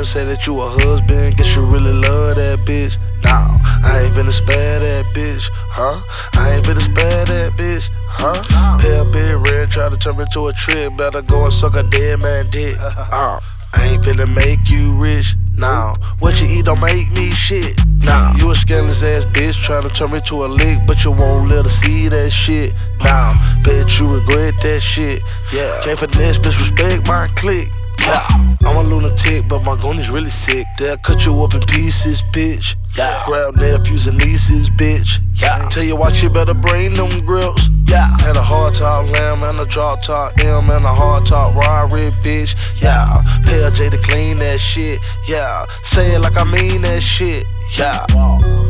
say that you a husband, guess you really love that bitch. Nah, I ain't finna spare that bitch, huh? I ain't finna spare that bitch, huh? Pay a bit rent, try to turn me to a trick, better go and suck a dead man dick. I ain't finna make you rich, nah. What you eat don't make me shit, nah. You a scandalous ass bitch trying to turn me to a lick, but you won't let her see that shit, nah. Bet you regret that shit, yeah. Can't finesse, bitch, respect my clique. Yeah. I'm a lunatic, but my gun is really sick. They'll cut you up in pieces, bitch. Yeah. Grab nephews and nieces, bitch. Yeah. Tell you watch, you better bring them grips. Yeah. Had a hard top lamb and a drop top M and a hard top Rari, bitch. Yeah. Pay a J to clean that shit. Yeah. Say it like I mean that shit. Yeah.